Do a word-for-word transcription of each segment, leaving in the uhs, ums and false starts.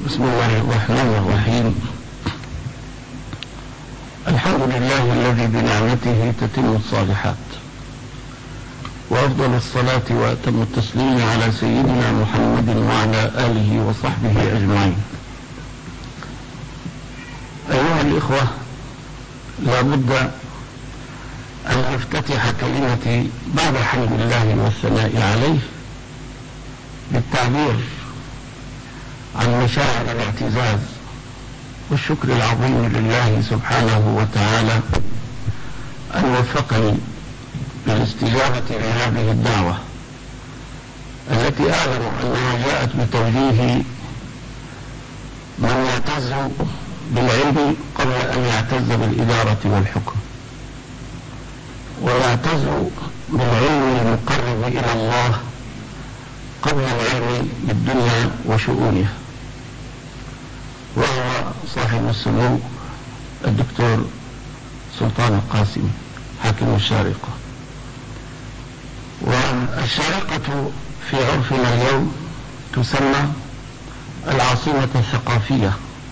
بسم الله الرحمن الرحيم. الحمد لله الذي بنعمته تتم الصالحات، وأفضل الصلاة وأتم التسليم على سيدنا محمد وعلى آله وصحبه أجمعين. أيها الإخوة، لا بد أن أفتتح كلمتي بعد حمد الله والثناء عليه بالتعبير عن مشاعر الاعتزاز والشكر العظيم لله سبحانه وتعالى أن وفقني بالاستجابة لهذه الدعوة التي أعلم أنها جاءت بتوجيه من يعتز بالعلم قبل أن يعتز بالإدارة والحكم، ويعتز بالعلم المقرب إلى الله قبل العلم بالدنيا وشؤونها، وهو صاحب السمو الدكتور سلطان القاسمي حاكم الشارقة. والشارقة في عرفنا اليوم تسمى العاصمة الثقافية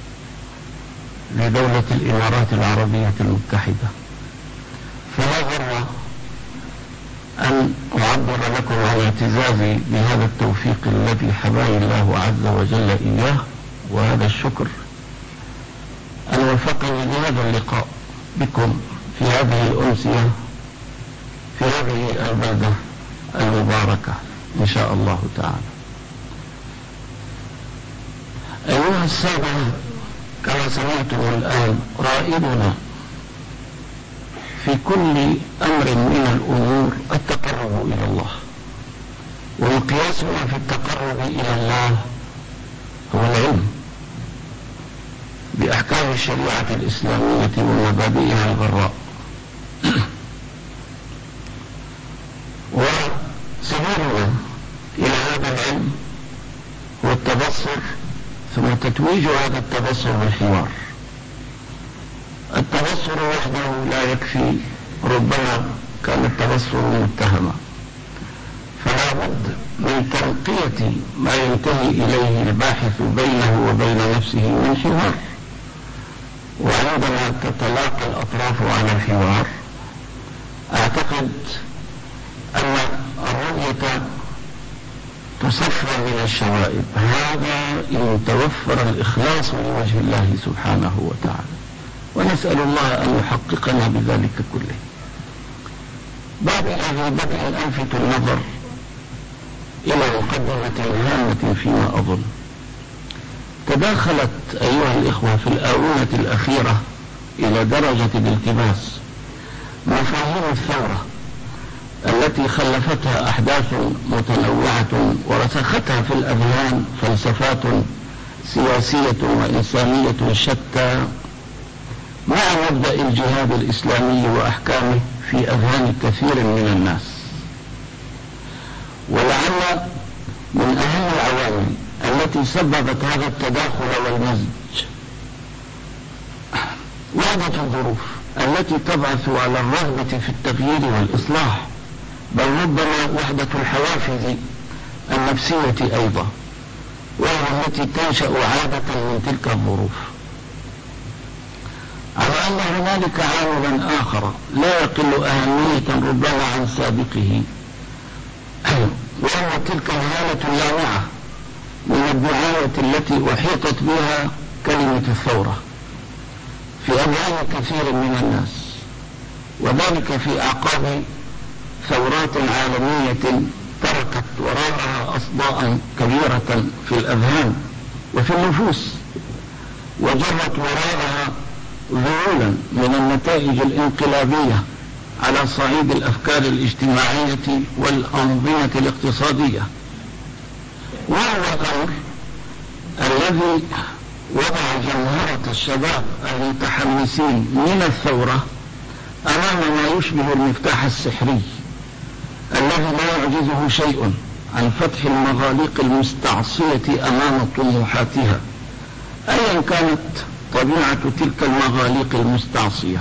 لدولة الإمارات العربية المتحدة، فلا غر أن أعبر لكم عن اعتزازي بهذا التوفيق الذي حباني الله عز وجل إياه، وهذا الشكر أن وفقني لهذا اللقاء بكم في هذه الأمسية في هذه البلدة المباركة إن شاء الله تعالى. أيها السادة، كما سمعتم الآن، رائدنا في كل أمر من الأمور التقرب إلى الله، ومقياسنا في التقرب إلى الله هو العلم بأحكام الشريعة الإسلامية ومبادئها الغراء. وسبيلنا إلى هذا العلم هو التبصر، ثم تتويج هذا التبصر بالحوار. التبصر وحده لا يكفي، ربما كان التبصر متهما، فلا بد من تنقية ما ينتهي إليه الباحث بينه وبين نفسه من حوار. وعندما تتلاقى الأطراف على الحوار أعتقد أن الرؤية تصفى من الشوائب، هذا إن توفر الإخلاص لوجه الله سبحانه وتعالى، ونسأل الله أن يحققنا بذلك كله. بعد هذا بدء ألفت النظر إلى مقدمة هامة فيما أظن. تداخلت أيها الإخوة في الآونة الأخيرة إلى درجة الالتباس مفاهيم الثورة التي خلفتها أحداث متنوعة ورسختها في الأذهان فلسفات سياسية وإنسانية شتى، مع مبدأ الجهاد الإسلامي وأحكامه في أذهان كثير من الناس. ولعل من أهم العوامل التي سببت هذا التداخل والمزج وحدة الظروف التي تبعث على الرغبة في التغيير والإصلاح، بل ربما وحدة الحوافز النفسية أيضا، وهي التي تنشأ عادة من تلك الظروف. على أن هنالك عاملا آخر لا يقل أهمية ربما عن سابقه، وهو تلك الهالة اللامعة من الدعاية التي أحيطت بها كلمة الثورة في أذهان كثير من الناس، وذلك في أعقاب ثورات عالمية تركت وراءها أصداء كبيرة في الأذهان وفي النفوس، وجرت وراءها ذهولا من النتائج الانقلابية على صعيد الأفكار الاجتماعية والأنظمة الاقتصادية. وهو الأمر الذي وضع جمهرة الشباب المتحمسين من الثورة أمام ما يشبه المفتاح السحري الذي لا يعجزه شيء عن فتح المغاليق المستعصية أمام طموحاتها، أيا كانت طبيعة تلك المغاليق المستعصية.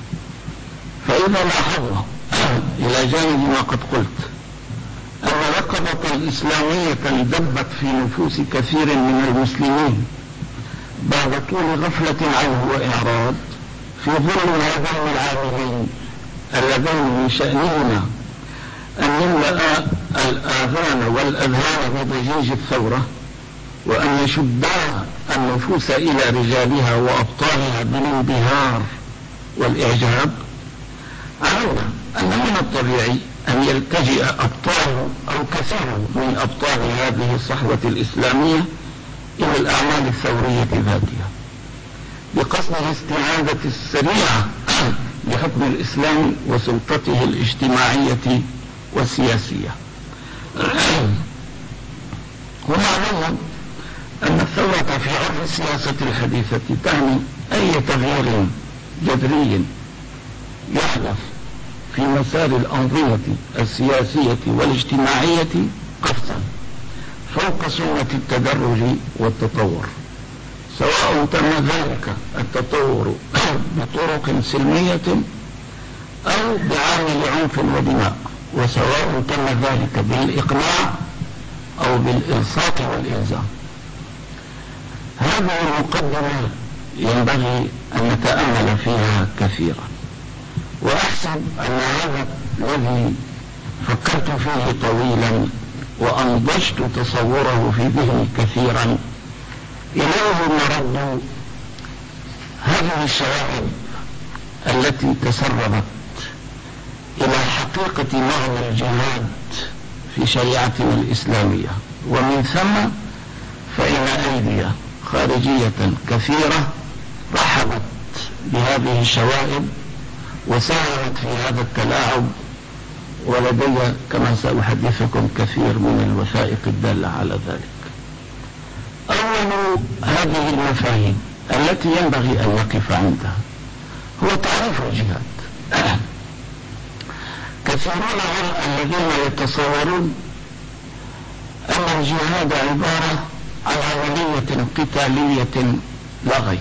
فإذا لاحظنا إلى جانب ما قد قلت أن يقظة إسلامية دبت في نفوس كثير من المسلمين بعد طول غفلة عنه وإعراض في ظل هذين العاملين اللذين من شأنهما أن يملأ الآذان والأذهان بضجيج الثورة، وأن يشدا النفوس إلى رجالها وأبطالها بالانبهار والإعجاب. علمنا أن من الطبيعي أن يلتجئ أبطال أو كثير من أبطال هذه الصحوة الإسلامية إلى الأعمال الثورية ذاتها بقصد الاستعادة السريعة لحكم الإسلام وسلطته الاجتماعية والسياسية. ومعلوم أن الثورة في عرف السياسة الحديثة تعني أي تغيير جذري يحدث في مسار الأنظمة السياسية والاجتماعية قفزا فوق سنة التدرج والتطور، سواء تم ذلك التطور بطرق سلمية أو بعامل عنف ودماء، وسواء تم ذلك بالإقناع أو بالإلصاق والإلزام. هذه المقدمة ينبغي أن نتأمل فيها كثيرا، وأحسب أن هذا الذي فكرت فيه طويلا وأنضجت تصوره في ذهني كثيرا إليه مرد هذه الشواهد التي تسربت إلى حقيقة معنى الجهاد في شريعتنا الإسلامية، ومن ثم فإن أيدي خارجية كثيرة رحبت بهذه الشوائب وساهمت في هذا التلاعب، ولدي كما سأحدثكم كثير من الوثائق الدالة على ذلك. أول هذه المفاهيم التي ينبغي أن نقف عندها هو تعريف الجهاد. كثيرون هم الذين يتصورون أن الجهاد عبارة عن عملية قتالية لا غير،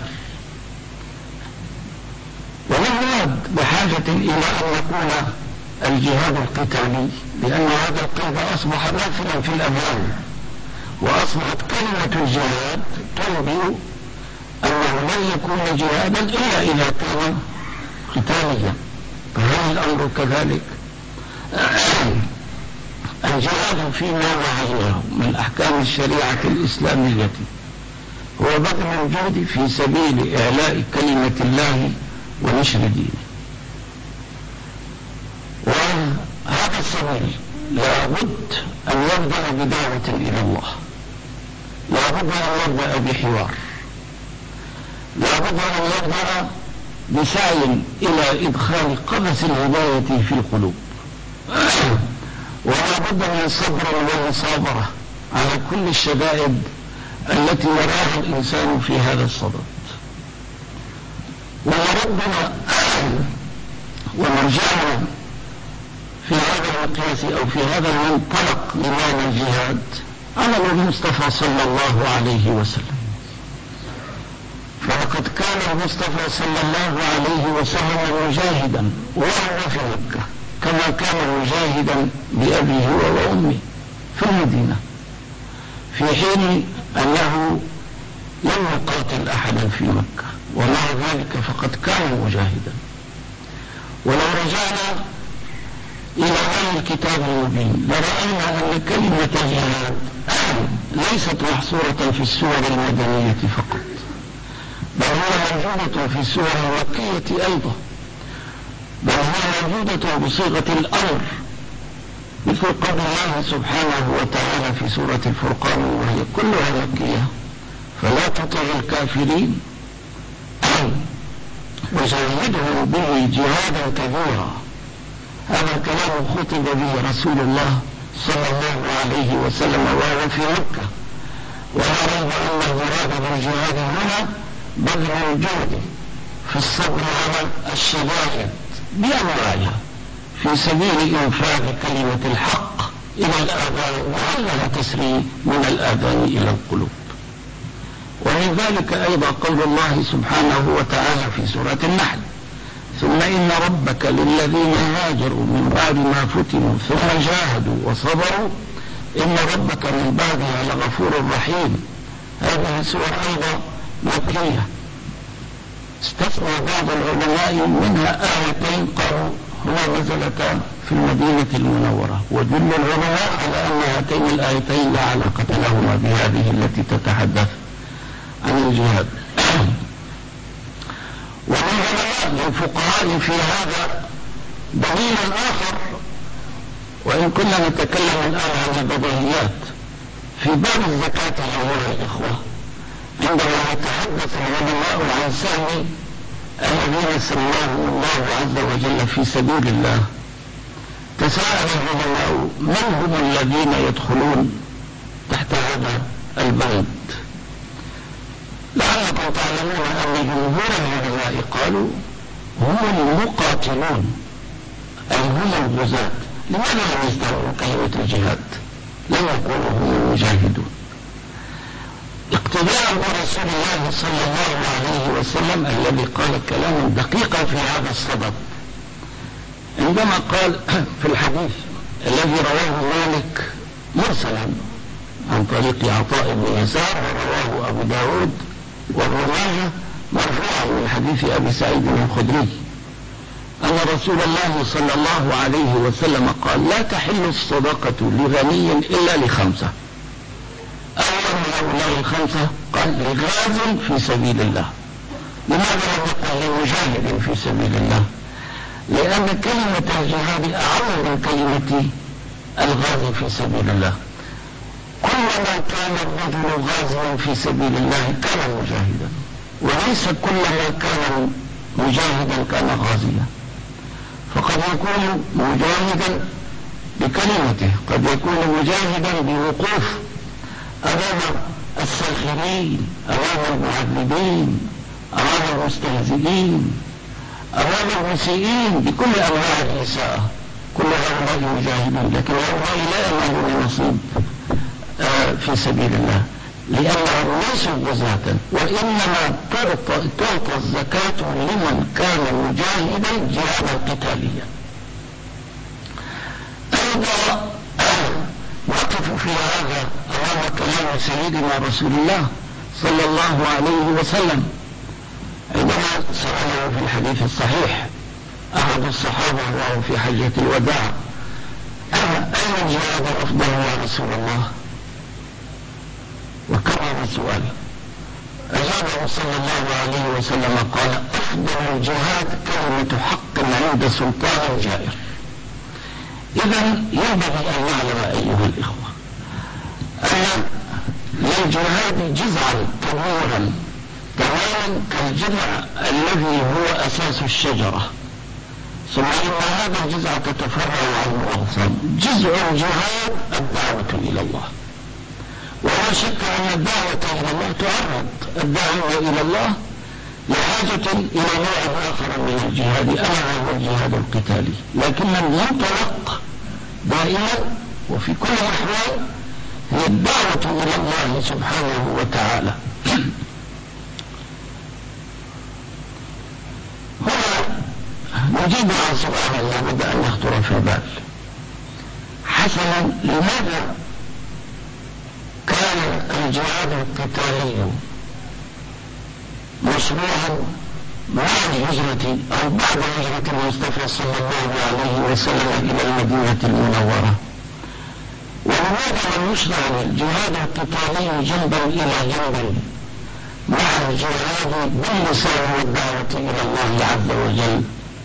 ونحن بحاجة إلى أن نقول الجهاد القتالي، لأن هذا القيد أصبح نافذا في الأذهان، وأصبحت كلمة الجهاد تنبئ أنه لن يكون جهادا إلا إذا كان قتاليا. فهل الأمر كذلك؟ الجهاد فيما وعيه من أحكام الشريعة الإسلامية هو بذل الجهد في سبيل إعلاء كلمة الله ونشر دينه، وهذا السبيل لا بد أن يبدأ بدعوة إلى الله، لا بد أن يبدأ بحوار، لا بد أن يبدأ بسعي إلى إدخال قبس الهداية في القلوب، ولا بد من صبر ومصابرة على كل الشدائد التي يراها الإنسان في هذا الصدد. ومردنا ومرجعنا في هذا المقياس أو في هذا المنطلق لمعنى الجهاد عمل المصطفى صلى الله عليه وسلم، فلقد كان المصطفى صلى الله عليه وسلم مجاهدا وهو في مكة، كما كان مجاهدا بأبيه وأمه في المدينة، في حين أنه لم يقاتل أحدا في مكة، ومع ذلك فقد كان مجاهدا. ولو رجعنا إلى هذا الكتاب المبين لرأينا أن كلمة الجهاد ليست محصورة في السور المدنية فقط، بل هي موجودة في السور المكية أيضا، بل هي موجودة بصيغة الأمر، مثل قول الله سبحانه وتعالى في سورة الفرقان وهي كلها مكية: فلا تطع الكافرين وجاهدهم به جهادا كبيرا. هذا الكلام خطب به رسول الله صلى الله عليه وسلم وهو في مكة، ولا ريب أن المراد بالجهاد هنا بذل الجهد في الصبر على الشدائد بأنواعها في سبيل إنفاذ كلمة الحق إلى الآذان، وعلها تسري من الآذان إلى القلوب. ومن ذلك أيضا قول الله سبحانه وتعالى في سورة النحل: ثم إن ربك للذين هاجروا من بعد ما فتنوا ثم جاهدوا وصبروا إن ربك من بعدها لغفور رحيم. هذه سورة أيضا مكية، استثنى بعض العلماء منها آيتين قالوا هما نزلتا في المدينة المنورة، وجل العلماء على أن هاتين الآيتين لا علاقة لهما بهذه التي تتحدث عن الجهاد. ومن علماء الفقهاء في هذا دليل آخر، وإن كنا نتكلم الآن عن البديهيات في باب الزكاة أيها الإخوة، عندما يتحدث العلماء عن سهم الذين سماهم الله عز وجل في سبيل الله، تساءل العلماء من هم الذين يدخلون تحت هذا البند. لعلكم تعلمون أن جمهور العلماء قالوا هم المقاتلون، أي هم الغزاة. لماذا لم يستعملوا كلمة الجهاد؟ لم يقولوا هم المجاهدون، اقتداء برسول الله صلى الله عليه وسلم الذي قال كلاما دقيقا في هذا الصدد، عندما قال في الحديث الذي رواه مالك مرسلا عن طريق عطاء بن يسار ورواه أبو داود وابن ماجه مرفوعا من حديث أبي سعيد الخدري، أن رسول الله صلى الله عليه وسلم قال لا تحل الصدقة لغني إلا لخمسة. أول من هؤلاء الخمسة قال لغاز في سبيل الله. لماذا لم يقل لمجاهد في سبيل الله؟ لأن كلمة الجهاد أعم من كلمة الغاز في سبيل الله. كلما كان الرجل غازيا في سبيل الله كان مجاهدا، وليس كلما كان مجاهدا كان غازيا. فقد يكون مجاهدا بكلمته، قد يكون مجاهدا بوقوف أمام الساخرين، أمام المعذبين، أمام المستهزئين، أمام المسيئين بكل أنواع الإساءة. كل هؤلاء مجاهدون، لكن هؤلاء لا ينالون نصيب في سبيل الله لأنهم ليسوا غزاة، وإنما تعطى, تعطى الزكاة لمن كان مجاهدا جهادا قتاليا. أيضا نقف في هذا أمام كلام سيدنا رسول الله صلى الله عليه وسلم عندما سأله في الحديث الصحيح أحد الصحابة وهو في حجة الوداع أين الجهاد أفضل يا رسول الله؟ وكرر السؤال، أجابه صلى الله عليه وسلم قال أفضل الجهاد كلمة حق عند سلطان جائر. إذن ينبغي أن نعلم أيها الإخوة أن للجهاد جذعا كبيرا تماما كالجذع الذي هو أساس الشجرة، ثم إن هذا الجذع تتفرع عنه أغصان. جزء الجهاد الدعوة إلى الله، ولا شك أن الدعوة إلى الله تعرض الدعوة إلى الله لحاجة إلى نوع آخر من الجهاد ألا هو الجهاد القتالي، لكن المنطلق دائما وفي كل الأحوال هي الدعوة إلى الله سبحانه وتعالى. هنا نجيب عن سؤال لابد أن يخطر في البال. حسنا، لماذا كان الجهاد القتالي مشروعا مع الهجرة أو بعد هجرة المصطفى صلى الله عليه وسلم إلى المدينة المنورة؟ ولماذا لم يشرع الجهاد القتالي جنبا إلى جنب مع الجهاد باللسان والدعوة إلى الله عز وجل؟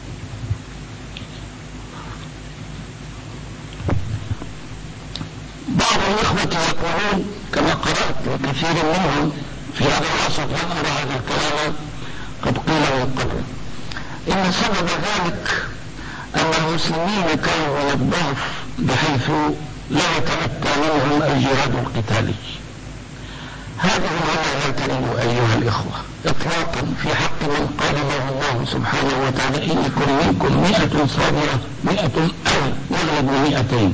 بعض الإخوة يقولون كما قرأت وكثير منهم في هذا العصر لا أرى هذا الكلام قد قيل من قبل، إن سبب ذلك أن المسلمين كانوا على الضعف بحيث لا يتأتى منهم الجهاد القتالي. هذه الأمر لا تريد أيها الإخوة إطلاقا في حق من قال له الله سبحانه وتعالى إن يكن منكم مئة صابرة مئة يغلب مئتين.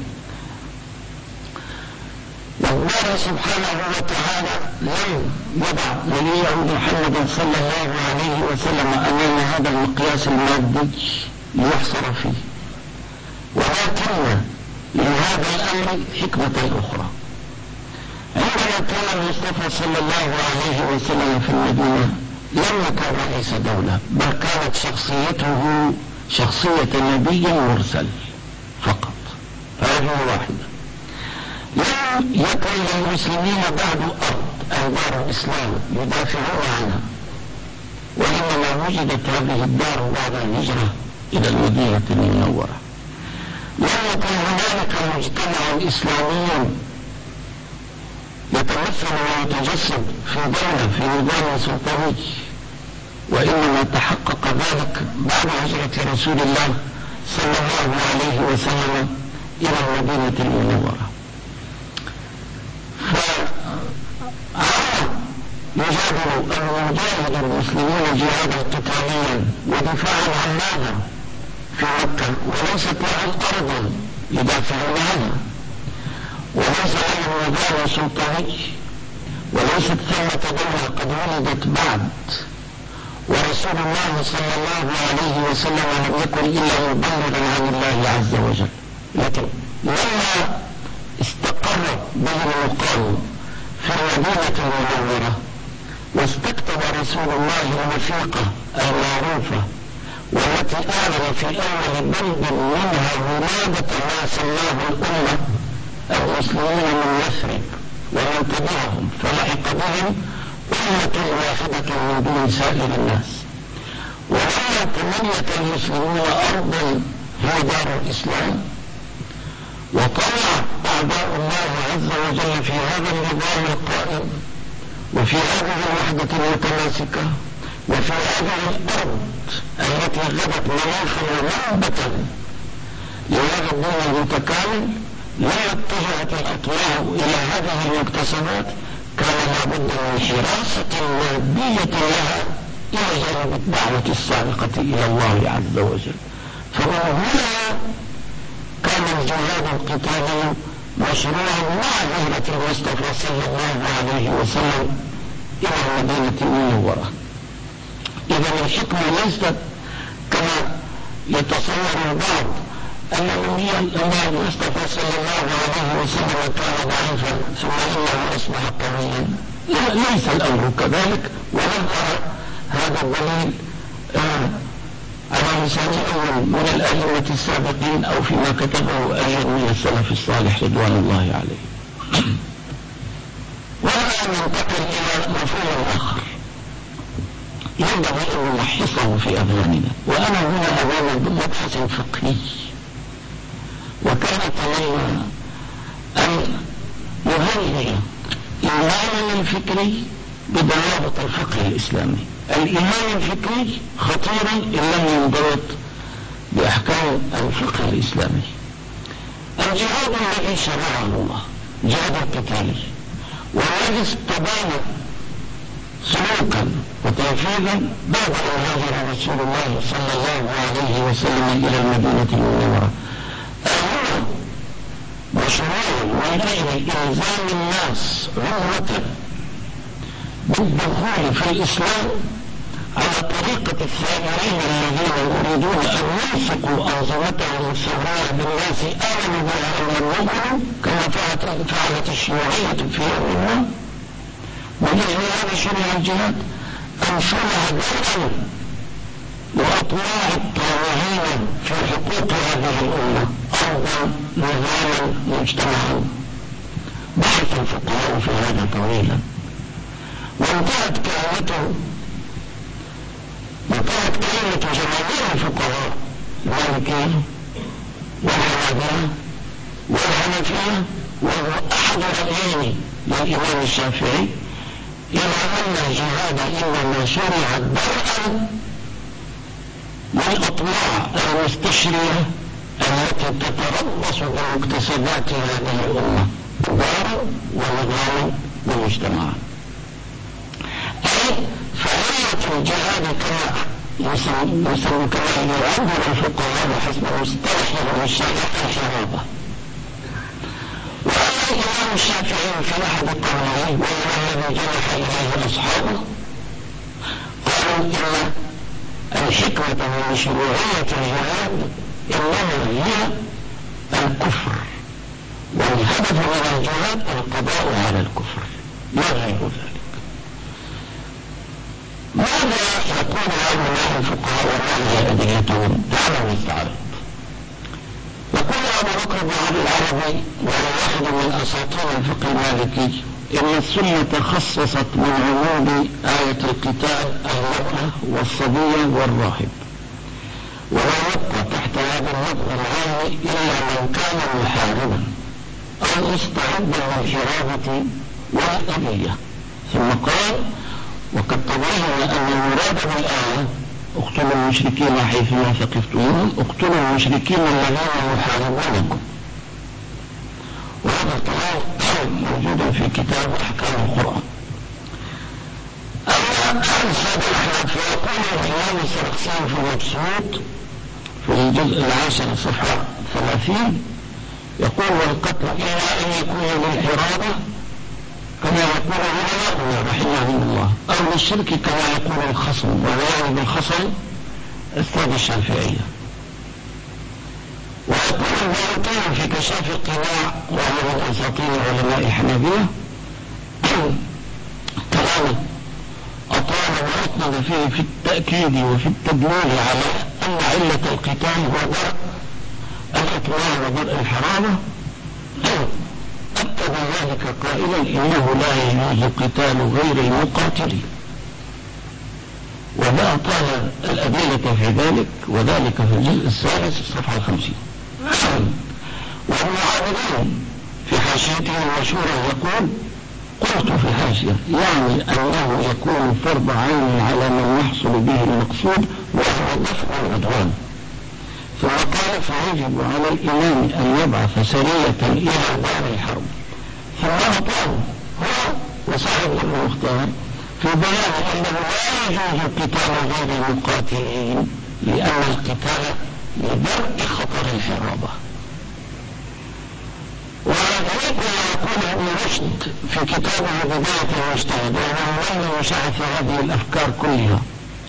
والله سبحانه وتعالى لم يضع نبيه محمد صلى الله عليه وسلم أمام هذا المقياس المادي ليحصر فيه، ولكن لهذا الأمر حكمة أخرى. عندما كان المصطفى صلى الله عليه وسلم في المدينة لم يكن رئيس دولة، بل كانت شخصيته شخصية نبي مرسل فقط، هذه واحدة. لم يكن للمسلمين بعد أرض أو دار الإسلام يدافعون عنها، وإنما وجدت هذه الدار بعد الهجرة إلى المدينة المنورة. لم يكن هنالك مجتمع إسلامي يتمثل ويتجسد في دولة في نظام سلطوي، وإنما تحقق ذلك بعد هجرة رسول الله صلى الله عليه وسلم إلى المدينة المنورة. فعاد يجادل أن يجاهد المسلمين جهادا قتاليا ودفاعا عن ماذا في مكة، وليست لهم أرض يدافعون عنها، وليس لهم نظام سلطوي، وليست ثمة دولة قد ولدت بعد، ورسول الله صلى الله عليه وسلم لم يكن إلا مبلغا عن الله عز وجل. لكن لما استقر به المقام في المدينة المنورة واستكتب رسول الله الوثيقة المعروفة والتي أعلن في أول بند منها ولادة ما سماه الأمة المسلمين من يثرب ومن تبعهم، فلحق بهم أمة واحدة من دون سائر الناس. ولما تمنيت المسلمون أرضا هي دار الإسلام، وطلع أعداء الله عز وجل في هذا النظام القائم وفي هذه الوحدة المتماسكة وفي هذه الأرض التي غدت مناخا ومنبتا لهذا الدين المتكامل، لا اتجهت الأطلاع إلى هذه المكتسبات، كان لابد من حراسة مادية لها إلى جانب الدعوة الصادقة إلى الله عز وجل. فمن هنا كان الجهاد القتالي مشروعا مع هجرة المصطفى صلى الله عليه وسلم إلى المدينة المنورة. إذا الحكمة ليست كما يتصور البعض أن المصطفى صلى الله عليه وسلم كان ضعيفا ثم إنه أصبح قويا، ليس الأمر كذلك، ونظهر هذا الدليل آه على لسان أول من الأئمة السابقين أو فيما كتبه أجر من السلف الصالح رضوان الله عليه. والآن ننتقل إلى مفهوم آخر ينبغي أن نلحظه في أذهاننا، وأنا هنا أمام مبحث فقهي، وكان أتمنى أن يهيئ إيماننا الفكري بضوابط الفقه الإسلامي. الإيمان الفكري خطير إن لم ينضبط بأحكام الفقه الإسلامي. الجهاد الذي شرعه الله جهاد القتالي، والذي استبان سلوكا وتنفيذا بعد أن هاجر رسول الله صلى الله عليه وسلم إلى المدينة المنورة، هو مشروع من أجل إلزام الناس عمرة بالدخول في الإسلام على طريقة الثائرين الذين يريدون أن ينسقوا أنظمتهم الثورية بالناس آمنوا بها أن يؤمنوا كما فعلت الشيوعية في يوم ما. ومن هذا شرع الجهاد أن شرع درءا وأطلاع الطاغين في حقوق هذه الأمة أرضا نظاما مجتمعا. بحث الفقهاء في هذا طويلا، وانتهت كلمته وكانت كلمة جماهير الفقهاء المالكية والحنابلة والحنفية، وهو أحد رأيين للإمام الشافعي، إلى أن الجهاد إنما شرع درءا للأطلاع المستشرية التي تتربص بمكتسبات هذه الأمة دار ونظام ومجتمع. أي فعلية الجهاد كما يسمى كما يعبر الفقهاء بحسب مصطلحهم الشرعي الحرابة. وأما الإمام الشافعي في أحد قوله وهو الذي جنح إليه أصحابه، قالوا إن الحكمة من مشروعية الجهاد إنما هي الكفر والهدف من الجهاد القضاء على الكفر لا غير ذلك. ماذا يقول هؤلاء الفقهاء وما هي أدلتهم؟ تعالوا نستعرض. يقول أبو بكر بن عبد العربي وهو واحد من أساطين الفقه المالكي إن السنة خصصت من عموم آية القتال المرأة والصبية والراهب، ولا يبقى تحت هذا النظر العام إلا من كان محاربا أو مستعدا للحرابة والأذية. ثم قال: وقد تبين أن المراد بالآية اقتلوا المشركين حيثما ثقفتموهم، اقتلوا المشركين الذين يحاربونكم. وهذا الكلام موجود في كتاب أحكام القرآن. أما أنسى بالأحناف فيقول الإمام السرخسي في المبسوط في الجزء العاشر صفحة ثلاثين يقول: والقتل إلا أن يكون للحرابة كما يقول العلماء رحمهم الله، أو للشرك كما يقول الخصم، وغيره بالخصم أستاذ الشافعية. ويقول المالكي في كشاف القناع وهو من أساطين علماء حنابلة كلامه أطال وأطلب فيه في التأكيد وفي التدليل على أن علة القتال هو درء الإكراه ودرء الحرابة. أكد ذلك قائلا: إنه لا يجوز قتال غير المقاتلين. وأعطانا الأدلة في ذلك، وذلك في الجزء الثالث الصفحة الخمسين. وابن عابدين في حاشيته المشهورة يقول: قلت في الحاشية يعني أنه يكون فرض عين على من يحصل به المقصود وهو دفع العدوان. ثم قال: فيجب على الإمام أن يبعث سرية إلى دار الحرب. ثم أطال هو وصاحب المختار في بيان أنه لا يجوز قتال غير المقاتلين لأن القتال لدرء خطر الحرابة. وذلك يقول ابن رشد في كتابه بداية المجتهد وهو من يشاع في هذه الأفكار كلها،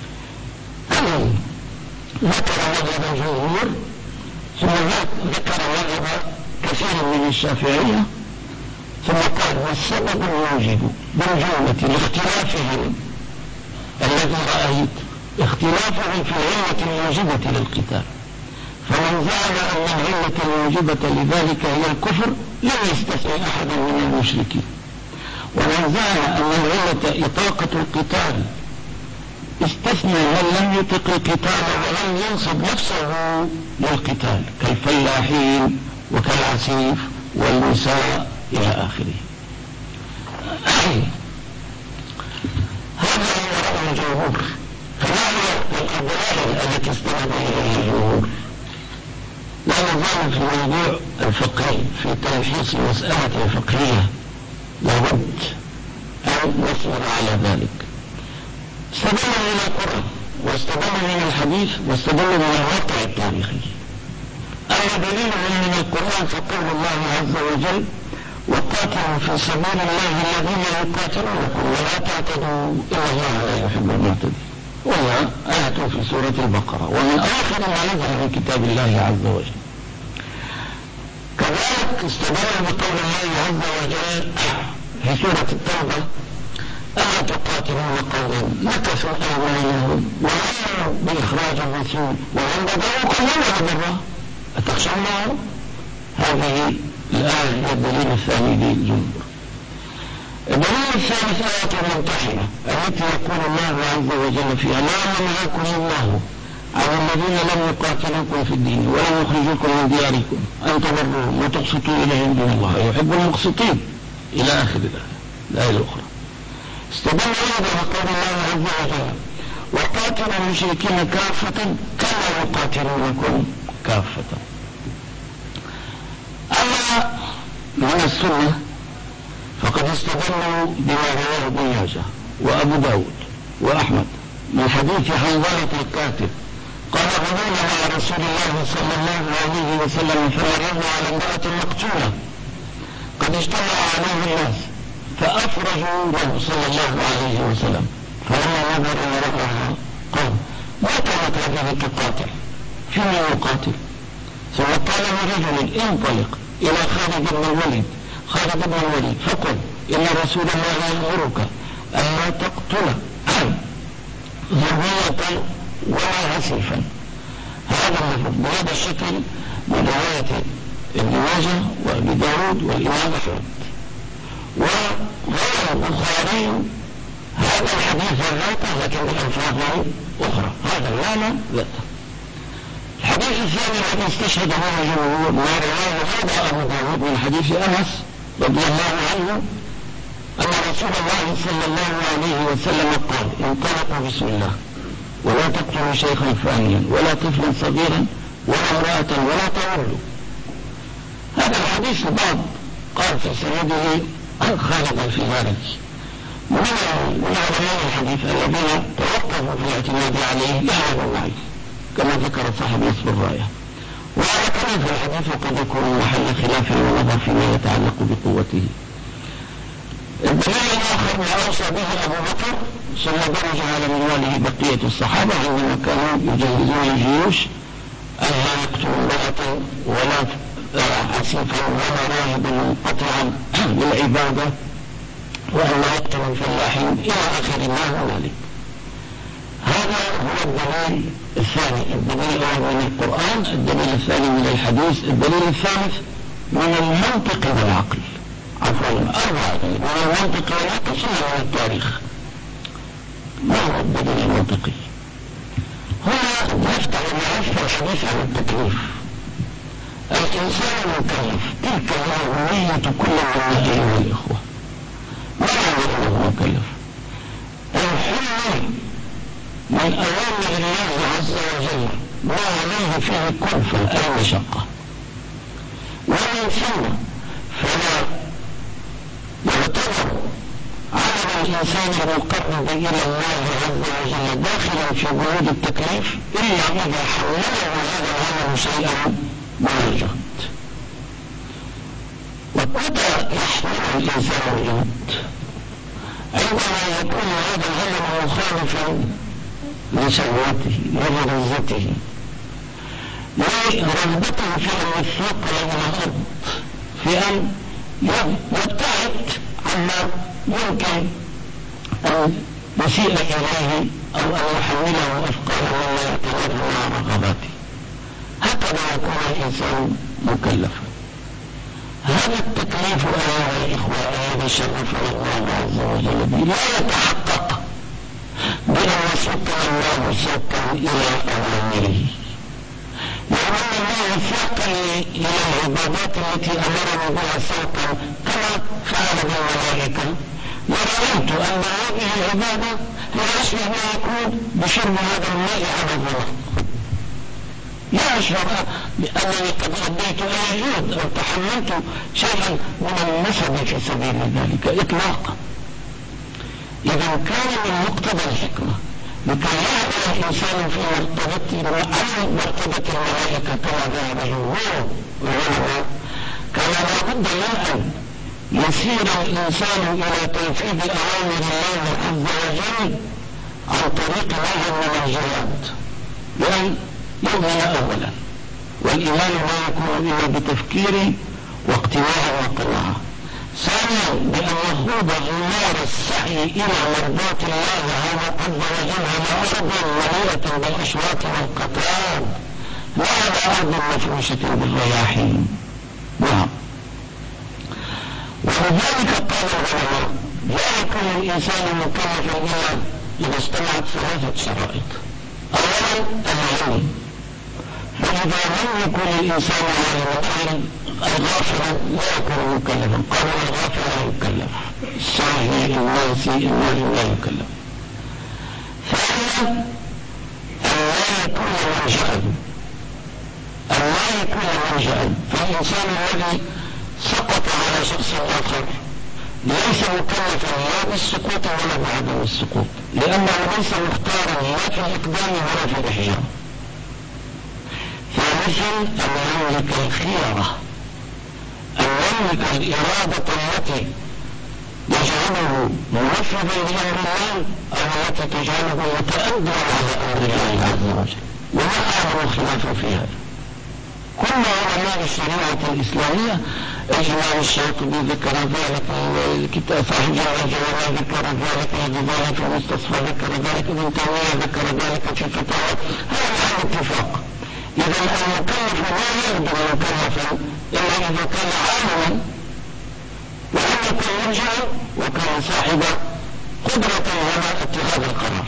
ذكر مذهب الجمهور ثم ذكر مذهب كثير من الشافعية، ثم قال: والسبب الموجب بالجملة لاختلافهم الذي رأيت اختلافهم في العلة الموجبة للقتال، فمن زعم أن العلة الموجبة لذلك هي الكفر لم يستثني أحدا من المشركين، ومن زعم أن العلة إطاقة القتال استثنى من لم يطق القتال ولم ينصب نفسه للقتال كالفلاحين وكالعسيف والنساء إلى آخره. هذا هو رأي الجمهور. فما هي الأدلة التي استند إليها الجمهور؟ لا نزال في الموضوع الفقهي في تلخيص مسألة فقهية لابد أن نصبر على ذلك. استدل من القرآن واستدل من الحديث واستدل من الواقع التاريخي. أما دليلهم من القرآن فقول الله عز وجل: وقاتلوا في سبيل الله الذين يقاتلونكم ولا تعتدوا إن الله لا يحب المعتدين، وهي آية في سورة البقرة، ومن آخر ما نزل من كتاب الله عز وجل. كذلك استدل بقول الله عز وجل في سورة التوبة: ألا تقاتلون قوما نكثوا أيمانهم وعملوا بإخراج الرسول وهم بدأوكم ولا ضرا أتخشونهم. هذه الآية هي الدليل الثاني للجمهور. الدليل الثالث آية الممتحنة التي يقول الله عز وجل فيها: لا ينهاكم الله عن الذين لم يقاتلوكم في الدين ولم يخرجوكم من دياركم أن تبروهم وتقسطوا إليهم إن الله يحب المقسطين إلى آخر الآية. الآية الأخرى استدل أيضا بقول الله عز وجل: وقاتلوا المشركين كافة كما يقاتلونكم كافة. أما من السنة فقد استدلوا بما رواه ابن ماجه وأبو داود وأحمد من حديث حنظلة الكاتب قال: غزونا مع رسول الله صلى الله عليه وسلم فمررنا على امرأة مقتولة قد اجتمع عليه الناس فأفرجوا له صلى الله عليه وسلم، فلما نظر ورأها قال: ما كانت هذه تقاتل؟ فيما يقاتل؟ ثم قال لرجل: انطلق إلى خالد بن الوليد خالد بن الوليد فقل إن رسول الله يأمرك ألا تقتل ذرية ولا عسيفا. هذا اللفظ بهذا الشكل من رواية ابن ماجه وابي داود والإمام أحمد. وغير البخاري هذا الحديث ذاته لكن بألفاظ أخرى، هذا المعنى ذاته. الحديث الثاني الذي استشهد به الجمهور ما رواه هذا أبو داود من حديث أنس رضي الله عنه أن رسول الله صلى الله عليه وسلم قال: انطلقوا بسم الله ولا تقتلوا شيخا فانيا ولا طفلا صغيرا ولا امرأة ولا تولوا. هذا الحديث بعض قال في سنده خالد في ذلك. من علماء الحديث الذين توقفوا في الاعتماد عليه يعلم معي كما ذكر صاحب نصب الراية. وعلى كلام في الحديث قد يكون محل خلاف ونظر فيما يتعلق بقوته. الدليل الآخر ما أوصى به أبو بكر ثم درج على منواله بقية الصحابة عندما كانوا يجهزون الجيوش أن لا يقتلوا امرأة ولا عسيفا ولا راهبا منقطعا بالعبادة وأن لا يقتلوا الفلاحين إلى آخر ما هنالك. هذا هو الدليل الثاني. الدليل الأول من القرآن، الدليل الثاني من الحديث، الدليل الثالث من المنطق والعقل. عفوا أربعة من المنطق والعقل ثم من التاريخ. ما هو الدليل المنطقي؟ هنا نفتح المعرفة الحديث عن التكليف. الإنسان مكلف، تلك الأهمية كل من أيها الإخوة. ما معنى أنه مكلف؟ الحل من أوامر الله عز وجل ما عليه فيه كلفة أي مشقة، ومن ثم فلا يعتبر عمل الإنسان المقرب إلى الله عز وجل داخلا في بنود التكليف إلا إذا حوله هذا العمل شيئا من الجهد. ومتى يحمل الإنسان الجهد؟ عندما يكون هذا العمل مخالفا لشهوته ولرزته لرغبته في أن يثقل إلى الأرض، في أن يبتعد عما يمكن أن يسيء إليه أو أن يحوله أفكاره ولا يتنافى مع رغباته. هكذا يكون الإنسان مكلفا. هذا التكليف أيها الإخوة الذي شرفنا الله عز وجل به لا يتحقق بأن يسوق الله سوقا إلى أوامره، لأن الله ساق إلى العبادات التي أمرنا بها سوقا كما فعل بالملائكة. ورأيت أن هذه العبادة لا أشبه ما يكون بشرب هذا الماء على الظلام. لا أشعر بأنني قد أديت أي جهد أو تحملت شيئا من النسب في سبيل ذلك إطلاقا. إذا كان من مقتضى الحكمة لكي يعمل الإنسان في مرتبة عن مرتبة الملائكة كما ذهب جمهور العلماء، كان لابد من أن يسير الإنسان إلى تنفيذ أوامر الله عز وجل عن طريق نوع من الجهاد، بأن يؤمن أولا، والإيمان لا يكون إلا بتفكير واقتناع وقناعة. ثانيا بأن يخوض غمار السعي إلى مرضاة الله عز وجل على أرض مليئة بالأشواط والقطران لا على أرض مفروشة بالرياحين. نعم. ولذلك قال العلماء لا يكون الإنسان مكلفا إلا إذا اجتمعت ثلاثة شرائط. أولا العلم، فإذا لم يكن الإنسان عالما الغافل لا يكون مكلفا. قالوا الغافل لا يكلف، الساهي الناسي الناهي لا يكلف. ثانيا أن لا يكون منشأ، أن لا يكون منشأ، فالإنسان الذي سقط على شخص آخر ليس مكلفا لا بالسقوط ولا بعدم السقوط، لأنه ليس مختارا لا في الإقدام ولا في الإحياء. ثالثا أن يملك الخيرة، أن يملك الإرادة التي يجعله منفذا لأمر الله أو التي تجعله متأدبا على أمر الله عز وجل، ولا أعلم الخلاف في هذا. كل علماء الشريعة الإسلامية، الإمام الشاطبي ذكر ذلك، الكتاب صاحب الجواب ذكر ذلك، الجبالي في المستصفى ذكر ذلك، ابن تيمية ذكر ذلك في فتاوى. هذا الاتفاق. إذا المكلف لا يقدر مكلفا إلا إذا كان عالما ولم يكن مرجعا وكان صاحب قدرة على اتخاذ القرار.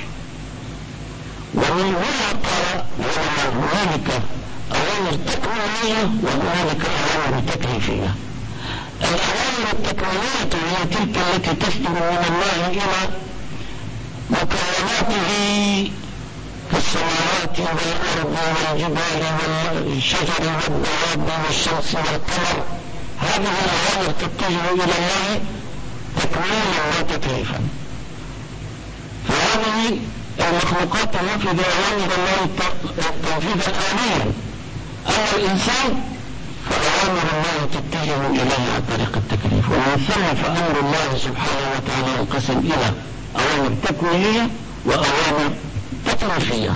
ومن هنا قال هنالك أوامر تكوينية وهنالك أوامر تكليفية. الأوامر التكوينية هي تلك التي تصدر من الله إلى مكوناته كالسماوات والأرض والجبال والشجر والدواب والشمس والقمر. هذه الأوامر تتجه إلى الله تكوينا وتكليفا. فهذه المخلوقات تنفذ أوامر الله تنفيذا آليا. أما الإنسان فأوامر الله تتجه إليه عن طريق التكليف. ومن ثم فأمر الله سبحانه وتعالى انقسم إلى أوامر تكوينية وأوامر تكليفية.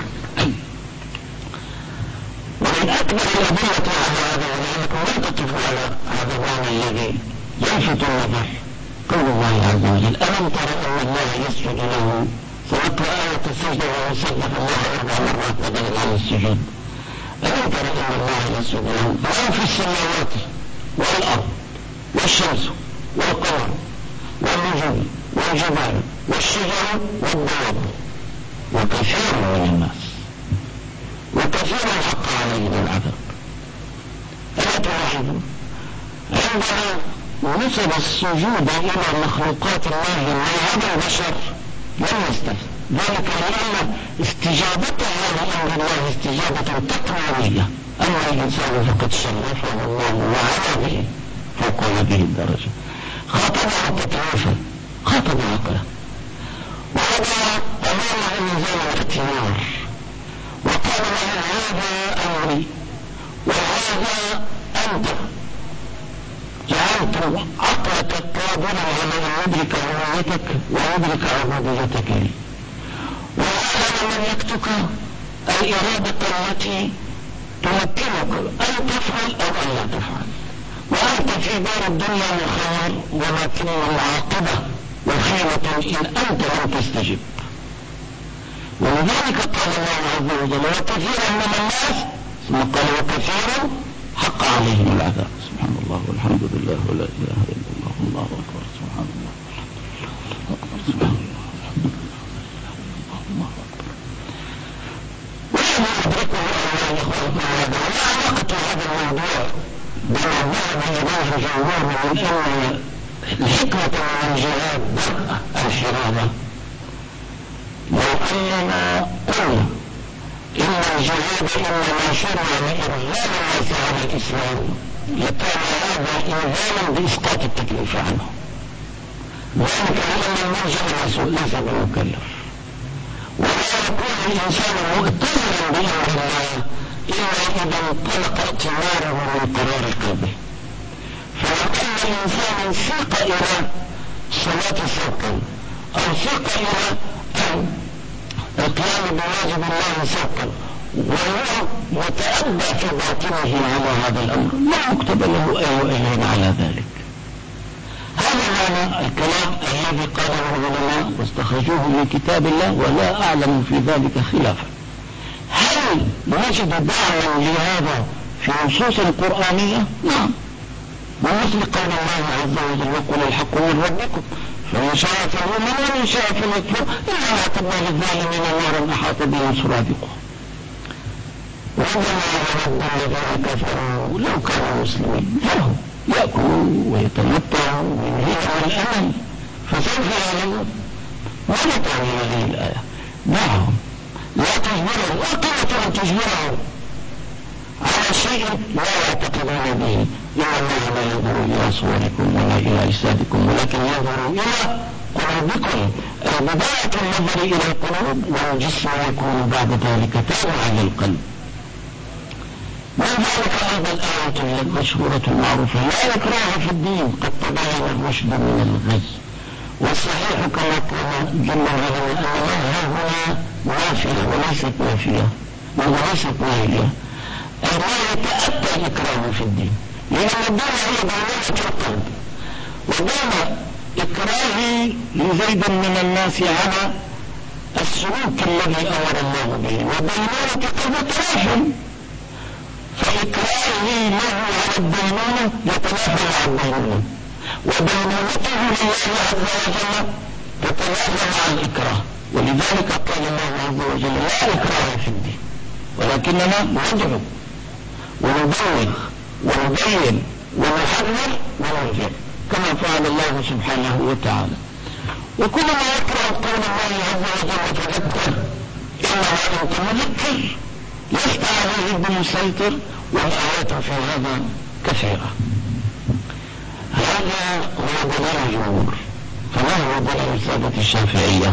ومن أكبر الأدلة على هذا ولذلك لا تقف على هذا الوضع الذي يلفت النظر قول الله عز وجل: ألم تر أن الله يسجد له؟ فنقرأ آية السجدة ويسبح الله أربع مرات بدل عن السجود. ألم تر أن الله يسجد له من في السماوات والأرض والشمس والقمر والنجوم والجبال والشجر والدواب وكثير من الناس وكثير حق عليهم العذاب. ألا تلاحظوا عندما نسب السجود إلى مخلوقات الله من هذا البشر لم يستفد ذلك لأن استجابتها لأمر الله استجابة تكوينية. أما الإنسان فقد شرفه الله وعلى به فوق هذه الدرجة، خاطبه تكليفا، خاطب عقله، وهذا أمام نظام الاختيار، وقال له: هذا أمري وهذا أنت. جعلت عقلك قادرا على أن يدرك هويتك ويدرك عبوديتك لي، وهذا ملكتك الإرادة التي تمكنك أن تفعل أو أن لا تفعل، وأنت في دار الدنيا مخير ولكن العاقبة وخيرة إن أنت لم تستجب. ولذلك قال الله عز وجل: وكثيرا من الناس، ثم قال: وكثيرا حق عليهم العذاب. سبحان الله والحمد لله ولا إله إلا الله والله أكبر. سبحان الله سبحان الله الحمد لله الله أكبر. ونحن ندركه أن يخلق هذا. ولا علاقة هذا الموضوع بما ذهب إليه الجمهور من أن الحكمة من الجهاد الحرابة. لو أننا قلنا إن الجهاد إنما شرع لإرغام الناس على الإسلام لكان هذا إنزالا بإسقاط التكليف عنه، ذلك لأن المرجع ليس بمكلف، ولا يكون الإنسان مؤتمرا بأمر الله إلا إذا انطلق ائتماره من قرار قلبه. فلو أن الإنسان سيق إلى صلاة سوقا أو سيق إلى القيام بواجب الله سوقا وهو متأبى في باطنه على هذا الأمر لا يكتب له أي وإلين على ذلك. هذا معنى الكلام الذي قاله العلماء واستخرجوه من كتاب الله، ولا أعلم في ذلك خلافا. هل نجد دعما لهذا في نصوص قرآنية؟ نعم، ومثل قول الله عز وجل: وقل الحق من ربكم فمن شاء فليؤمن ومن شاء فليكفر إنا أعتدنا للظالمين نارا أحاط بهم سرادقها. وإنما يود الذين كفروا لو كانوا مسلمين فهم يأكلوا ويتمتعوا وينهكوا الأمل فسوف يعلمون. ماذا تعني هذه الآية؟ دعهم، لا تجبرهم، لا قيمة أن تجبرهم على شيء لا يعتقدون به. إن الله لا ينظر إلى صوركم ولا إلى أجسادكم ولكن ينظر إلى قلوبكم. بداية النظر إلى القلوب والجسم يكون بعد ذلك تابعا للقلب. من ذلك أيضا الآية المشهورة المعروفة: لا إكراه في الدين قد تبين الرشد من الغي. والصحيح كما قال جل وعلا أن الله هنا نافية وليست نافية وليست ناهية. أن لا يتأتى الإكراه في الدين، لأن الدين هي ضرورة القلب، ودون إكراهي لزيد من الناس على السلوك الذي أمر الله به ودينونة قلب تلاحم، فإكراهه له على الدينونة يتلاحم مع الدينونة، ودينونته لله عز وجل تتلاحم مع الإكراه. ولذلك قال الله عز وجل لا إكراه في الدين، ولكننا ندعو ونبلغ ونبين ونحذر وننذر كما فعل الله سبحانه وتعالى. وكل ما يقرأ قول الله عز وجل تذكر، إنما أنت مذكر لست عليه بمسيطر، والآيات في هذا كثيرة. هذا هو دليل الجمهور. فما هو دليل سادة الشافعية؟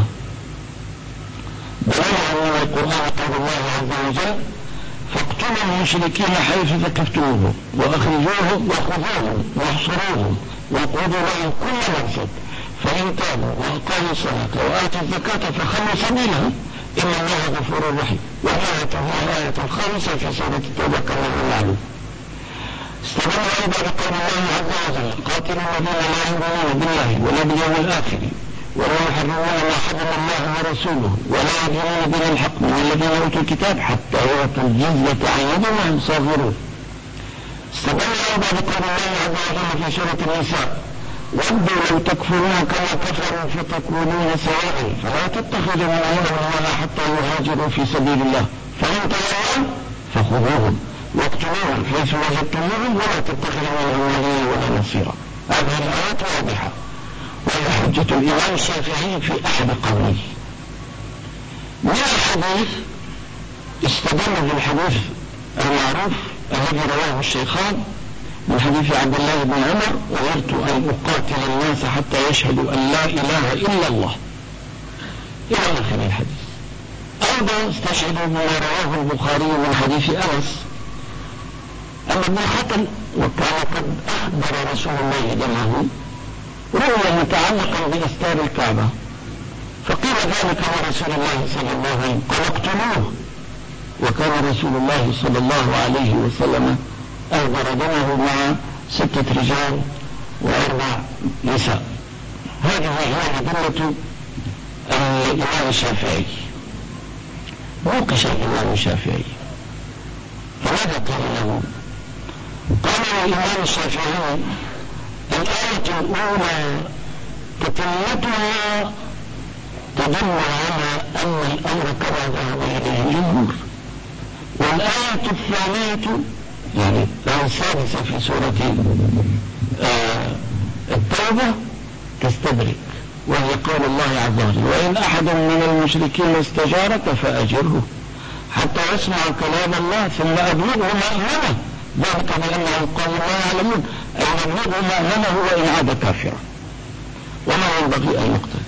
دليل من القرآن قول الله عز وجل فاقتلوا المشركين حيث ثقفتموهم وأخرجوهم وخذوهم واحصروهم وقعدوا لهم كل مرصد فإن تابوا وأقاموا الصلاة وآتوا الزكاة فخلوا سبيلهم إن الله غفور رحيم. وآية الآية الخامسة في سورة التوبة كما هو معلوم. استدل أيضا بقول الله عز وجل قاتلوا الذين لا يؤمنون بالله ولا باليوم الآخر ولا يحرمون ما حرم الله ورسوله ولا يدينون دين الحق من الذين أوتوا الكتاب حتى يعطوا الجزية عن يد وهم صاغرون. استدل أيضا بقول الله عز وجل في سورة النساء ودوا لو تكفرون كما كفروا فتكونون سواء فلا تتخذوا من الله حتى يهاجروا في سبيل الله فإن تولوا فخذوهم واقتلوهم حيث وجدتموهم ولا تتخذوا منهم وليا ولا نصيرا. هذه الآيات واضحة، وهي حجة الإمام الشافعي في أحد قوليه. من الحديث استدل بالحديث المعروف الذي رواه الشيخان من حديث عبد الله بن عمر أمرت أن أقاتل الناس حتى يشهدوا أن لا إله إلا الله إلى آخر الحديث. أيضا استشهدوا بما رواه البخاري من حديث أنس أن ابن خطل وكان قد أحضر رسول الله دمه روى متعلقا بأستار الكعبة فقيل ذلك لرسول الله صلى الله عليه وسلم قال اقتلوه، وكان رسول الله صلى الله عليه وسلم أحضر دمه مع ستة رجال وأربع نساء. هذه هي أدلة الإمام الشافعي. ناقش الإمام الشافعي فماذا قال له؟ قال الإمام الشافعي الآية الأولى تتمتها تدل على أن الأمر كما ذهب إليه الجمهور، والآية الثانية يعني الآية السادسة في سورة آه التوبة تستدرك، وهي قول الله عز وجل وإن أحد من المشركين استجارك فأجره حتى يسمع كلام الله ثم أبلغه مأمنه، ذلك بأنهم قالوا لا يعلمون أي أبلغه مأمنه وإن عاد كافرا وما ينبغي أن يقتل.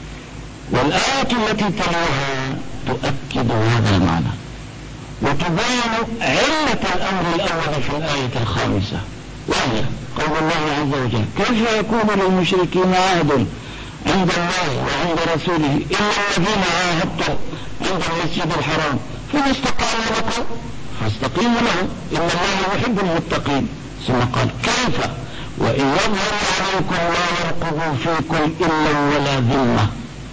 والآية التي تلوها تؤكد هذا المعنى وتبين علة الأمر الأول في الآية الخامسة، وهي قول الله عز وجل كيف يكون للمشركين عهد عند الله وعند رسوله إلا الذين عاهدتم عند المسجد الحرام فما استقاموا لكم فاستقيموا لهم إن الله يحب المتقين. ثم قال كيف وإن يظهر عليكم لا يرقبوا فيكم إلا ولا ذمة.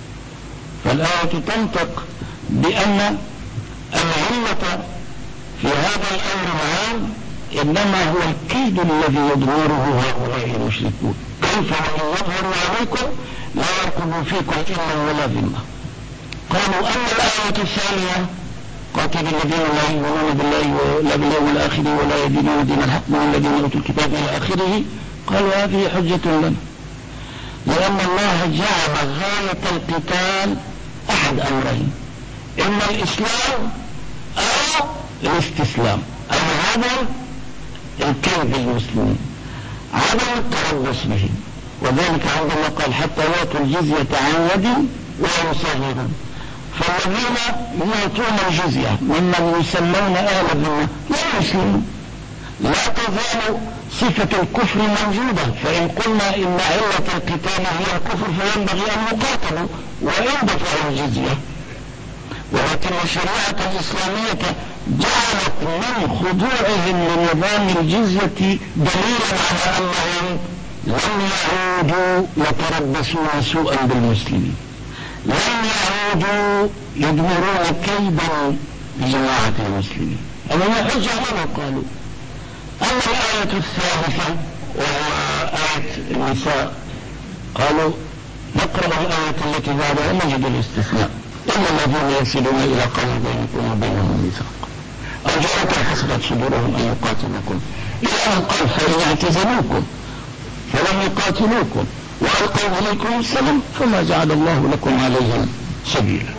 فالآية تنطق بأن العلة في هذا الأمر العام إنما هو الكيد الذي يدمره هؤلاء المشركون. كيف وإن يظهر عليكم لا يرقبوا فيكم إلا ولا ذمة. قالوا أن الآية الثانية قاتل الذين لا يؤمنون بالله ولا باليوم الآخر ولا يدينون دين الحق من الذين أوتوا الكتاب إلى آخره، قالوا هذه حجة لنا لأن الله جعل غاية القتال أحد أمرين إما الإسلام أو الاستسلام أو عدم الكيد بالمسلمين عدم التربص بهم، وذلك عندما قال حتى يأتوا الجزية عن يد وهم صاغرون. فالذين يعطون الجزية ممن يسمون أهل الذمة لا يسلمون، لا تزال صفة الكفر موجودة، فإن قلنا إن علة القتال هي الكفر فينبغي أن يقاتلوا وإن دفعوا الجزية. ولكن الشريعة الإسلامية جعلت من خضوعهم لنظام الجزية دليلا على أنهم لم يعودوا يتربصون سوءا بالمسلمين، لم يعودوا يدمرون كيدا بجماعة المسلمين. أما حجة لنا قالوا. أما الآية الثالثة وآية النساء قالوا نقرأ الآية التي بعدها نجد الاستثناء: إن الذين يصلون إلى قوم بينكم وبينهم ميثاق أو جاءت حسبت صدورهم أن يقاتلوكم إلى أن قال فإن اعتزلوكم فلم يقاتلوكم وألقوا إليكم السلام فما جعل الله لكم عليهم سبيلا.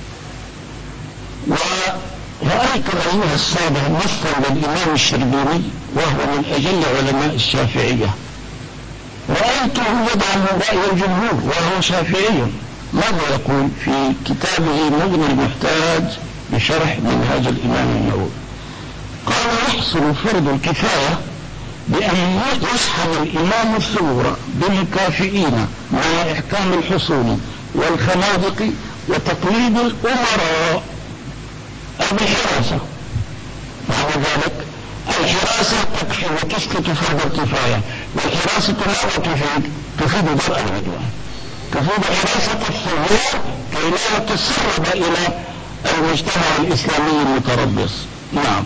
ورأيت أيها السادة نصا للإمام الشربيني وهو من أجل علماء الشافعية، رأيته يدعم رأي الجمهور وهو شافعي. ماذا يقول في كتابه مغني المحتاج بشرح منهاج الإمام النووي؟ قال: يحصل فرض الكفاية بأن يشحن الإمام الثغور بمكافئين مع إحكام الحصول والخنادق وتقليد الأمراء بالحراسة. معنى ذلك الحراسة تكفي وتسقط فرض الكفاية، والحراسة لا تفيد تفيد درء العدوان، تفيد حراسة الثغور كي لا تسرب إلى المجتمع الإسلامي المتربص. نعم،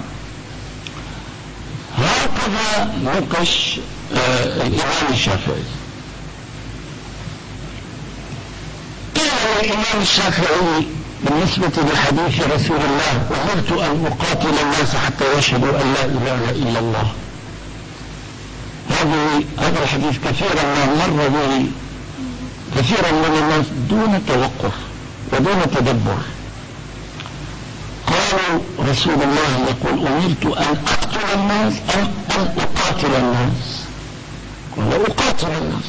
هكذا نقش آه الإمام الشافعي. قيل الإمام الشافعي بالنسبة لحديث رسول الله: أمرت أن أقاتل الناس حتى يشهدوا أن لا إله إلا الله. هذا الحديث كثيرا ما مر به كثيرا من الناس دون توقف ودون تدبر. قالوا رسول الله يقول: أمرت أن أقتل الناس أم أن أقاتل الناس؟ قال: أقاتل الناس.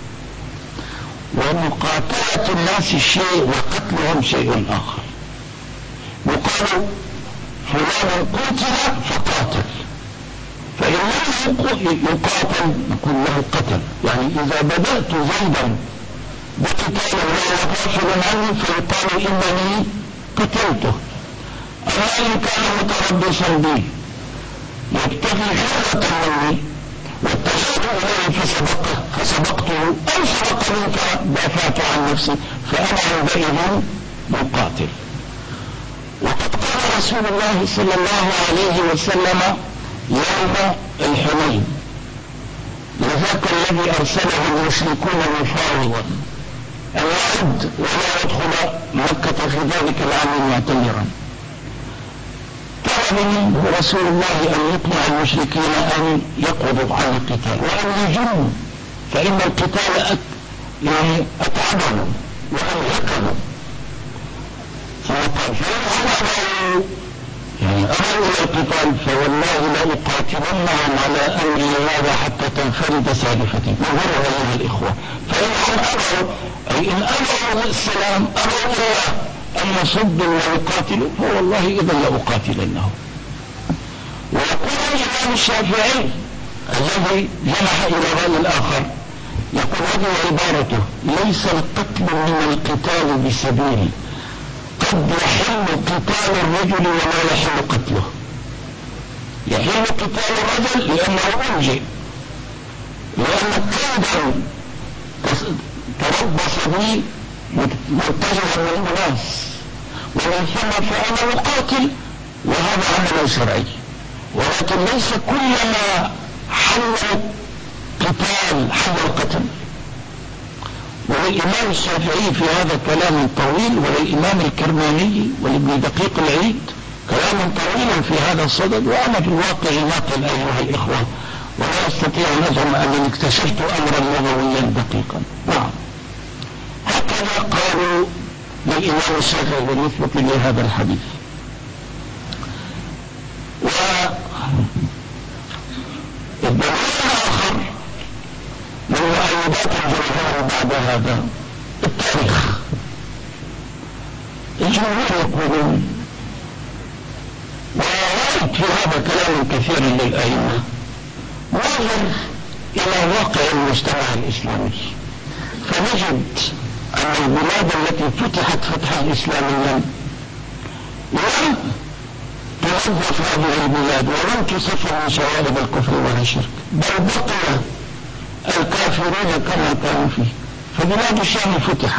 ومقاتلة الناس شيء وقتلهم شيء آخر. يقال فلان قتل فقاتل، فإن لم يقاتل نقول له قتل. يعني إذا بدأت زيدا بقتال وهو غافل عنه فيقال إنني قتلته. أما إن كان متربصا بي يبتغي حالة مني واتجهت إليه فسبقه فسبقته أو سبق منك دافعت عن نفسي فأنا عندئذ مقاتل. وقد قال رسول الله صلى الله عليه وسلم يوم الحنين لذاك الذي أرسله المشركون مفاوضا أن يعد ولا يدخل مكة في ذلك العام معتمرا، طلب منه رسول الله أن يقنع المشركين أن يقعدوا عن القتال وأن يجنوا، فإن القتال أت... يعني أتعبهم وأنهكهم. فقال: فإن يعني أمروا إلى القتال فوالله لا أقاتلنهم على أمر هذا حتى تنفرد سالفتي. نظروا أيها الإخوة، فإنهم أمروا أي إن أمروا السلام أمروا الله أن يصدوا ويقاتلوا فوالله إذا لأقاتلنهم. ويقول الإمام الشافعي الذي جنح إلى الرأي الآخر يقول هذه عبارته: ليس القتل من القتال بسبيل، قد يحل قتال الرجل ولا يحل قتله. يحل قتال الرجل لأنه أنجي، لأن كيدا تربص به مرتجعا من الناس، ومن ثم فأنا أقاتل وهذا عمل شرعي. ولكن ليس كلما حل القتال حل القتل. وللإمام الشافعي في هذا كلام طويل، وللإمام الكرماني ولابن دقيق العيد كلام طويل في هذا الصدد، وأنا في الواقع ناقل أيها الإخوة ولا أستطيع أن أزعم أنني اكتشفت أمرا لغويا دقيقا. نعم، هكذا قالوا للإمام الشافعي بالنسبة لهذا الحديث. والدليل الآخر من مؤيدات الجمهور بعد هذا التاريخ. الجمهور يقولون، ورأيت في هذا كلام كثير للأئمة، نظر إلى واقع المجتمع الإسلامي فنجد أن البلاد التي فتحت فتحا إسلاميا لم تنظف هذه البلاد ولم تصفر من شوارب الكفر والشرك، بل بقي الكافرون كما كانوا فيه. فبلاد الشام فتحت،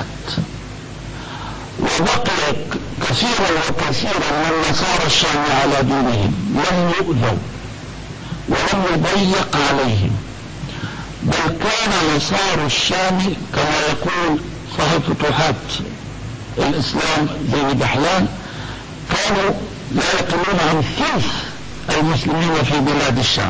وبقي كثيرا وكثيرا من نصارى الشام على دينهم، لم يؤذوا ولم يضيق عليهم، بل كان نصارى الشام كما يقول صاحب فتوحات الإسلام زي دحلان، كانوا لا يقلون عن ثلث المسلمين في بلاد الشام.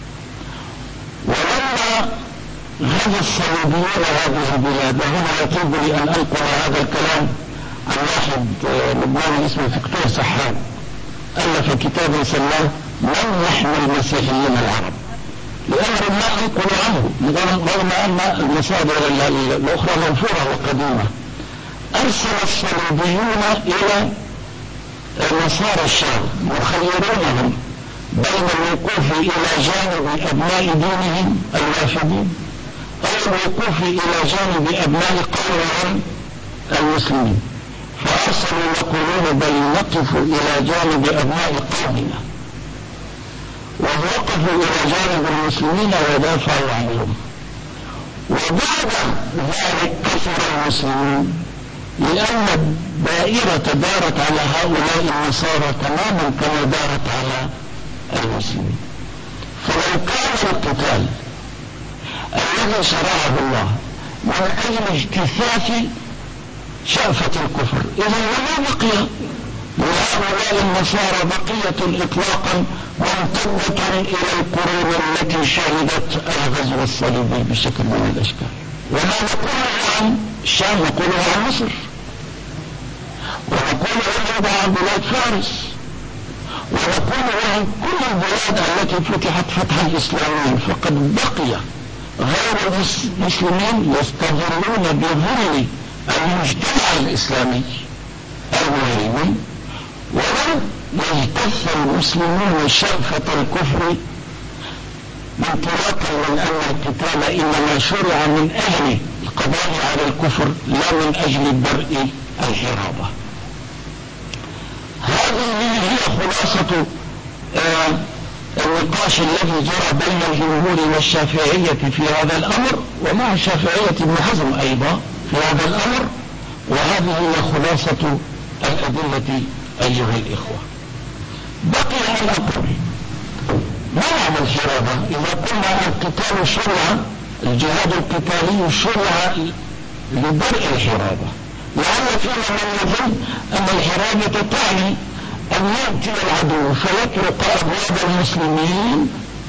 ولما غزا الصليبيون هذه البلاد، وهنا يطيب لي أن أنقل هذا الكلام عن واحد لبناني اسمه فيكتور سحاب، ألف كتابا سماه من يحمي المسيحيين العرب، لأمر ما أنقل عنه رغم أن المصادر الأخرى منفورة وقديمة. أرسل الصليبيون إلى نصارى الشام يخيرونهم بين الوقوف إلى جانب أبناء دينهم الوافدين أو الوقوف إلى جانب أبناء قومهم المسلمين، فأرسلوا يقولون بل نقف إلى جانب أبناء قومنا، ووقفوا إلى جانب المسلمين ودافعوا عنهم. وبعد ذلك كثر المسلمين، لأن الدائرة دارت على هؤلاء النصارى تماما كما دارت على المسلمين. فلو كان القتال الذي شرعه الله من أجل اجتثاث شأفة الكفر، إذا وما بقي لهؤلاء النصارى بقية إطلاقا ممتدة إلى القرون التي شهدت الغزو الصليبي بشكل من الأشكال. وما نقول عن الشام نقول عن مصر، ونقول أيضا عن بلاد فارس، ونقول عن كل البلاد التي فتحت فتحا إسلاميا. فقد بقي غير المسلمين يستظلون بظل المجتمع الإسلامي المهيمن، ولم يجتث المسلمون شأفة الكفر انطلاقا من أن القتال إنما شرع من أجل القضاء على الكفر لا من أجل درء الحرابة. هذه هي خلاصة آه النقاش الذي جرى بين الجمهور والشافعية في هذا الأمر، ومع الشافعية ابن حزم أيضا في هذا الأمر. وهذه هي خلاصة الأدلة أيها الإخوة. بقي أن أقول ما معنى الحرابة؟ إذا قلنا القتال شرع، الجهاد القتالي شرع لدرء الحرابة، لعل فينا من يظن أن الحرابة تعني أن يأتي العدو فيطرق أبواب المسلمين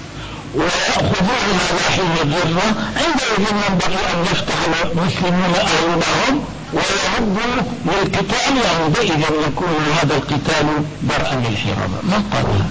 ويأخذون على حين الذرة، عندئذ ينبغي أن يفتح المسلمون أعينهم ويعدوا للقتال، عندئذ يكون هذا القتال درءا للحرابة. من قال هذا؟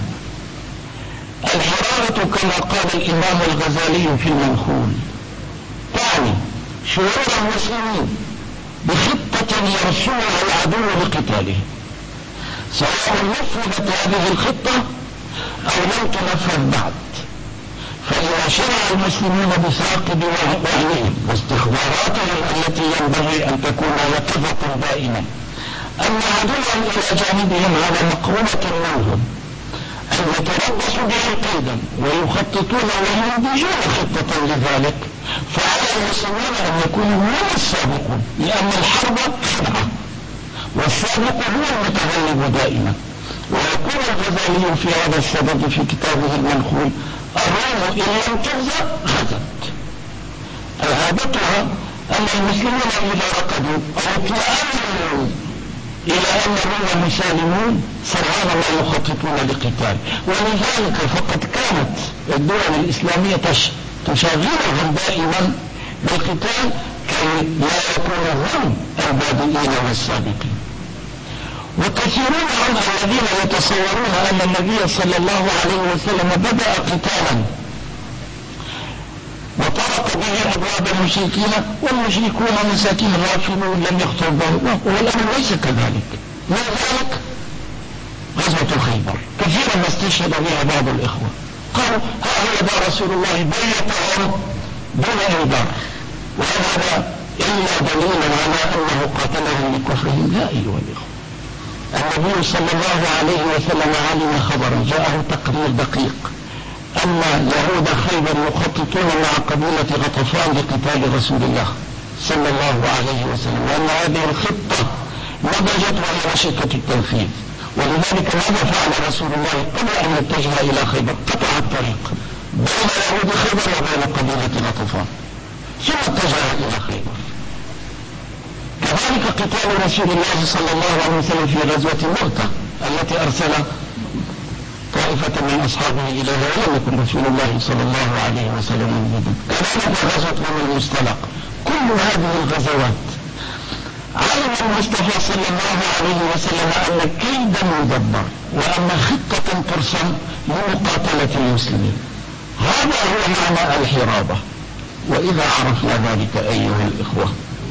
الحرابة كما قال الإمام الغزالي في المنخول تعني شعور المسلمين بخطة يرسمها العدو لقتاله، سواء نفذت هذه الخطة أو لم تنفذ بعد. فإذا شرع المسلمون بثاقب وعيهم واستخباراتهم التي ينبغي أن تكون يقظة دائما أن عدوا إلى جانبهم على مقربة منهم أن يتربصوا بهم قيدا ويخططون وينتجون خطة لذلك، فعلى المسلمين أن يكونوا هم السابقون، لأن الحرب خدعة والسابق هو المتغلب دائما. ويقول الغزالي في هذا السبب في كتابه المنخول الروم إن لم تغزى غزت. فهابتها أن المسلمين إذا ركضوا أو اطمأنوا إلى أنهم مسالمون سرعان ما يخططون لقتال. ولذلك فقد كانت الدول الإسلامية تشغلهم دائما بالقتال كي لا يكونوا هم البادئين والسابقين. وكثيرون هم الذين يتصورون أن النبي صلى الله عليه وسلم بدأ قتالا وطرق به أبواب المشركين والمشركون مساكين غافلون لم يخطر بهم، والأمر ليس كذلك. من ذلك غزوة خيبر كثيرا ما استشهد بها بعض الإخوة، قالوا هذا رسول الله بيتهم دون إنذار، وهذا إلا دليل على أنه قاتلهم لكفرهم. لا أيها الإخوة، النبي صلى الله عليه وسلم علم خبرا، جاءه تقرير دقيق أن يهود خيبر يخططون مع قبيلة غطفان لقتال رسول الله صلى الله عليه وسلم، وأن هذه الخطة نضجت وهي وشكة التنفيذ. ولذلك ماذا فعل رسول الله قبل أن يتجه إلى خيبر؟ قطع الطريق بين يهود خيبر وبين قبيلة غطفان ثم اتجه إلى خيبر. كذلك قتال رسول الله صلى الله عليه وسلم في غزوة مؤتة التي أرسل طائفة من أصحابه إليها لم يكن رسول الله صلى الله عليه وسلم موجودا. كذلك غزوة بني المصطلق. كل هذه الغزوات علم المصطفى صلى الله عليه وسلم أن كيدا مدبر وأن خطة ترسم لمقاتلة المسلمين. هذا هو معنى الحرابة. وإذا عرفنا ذلك أيها الإخوة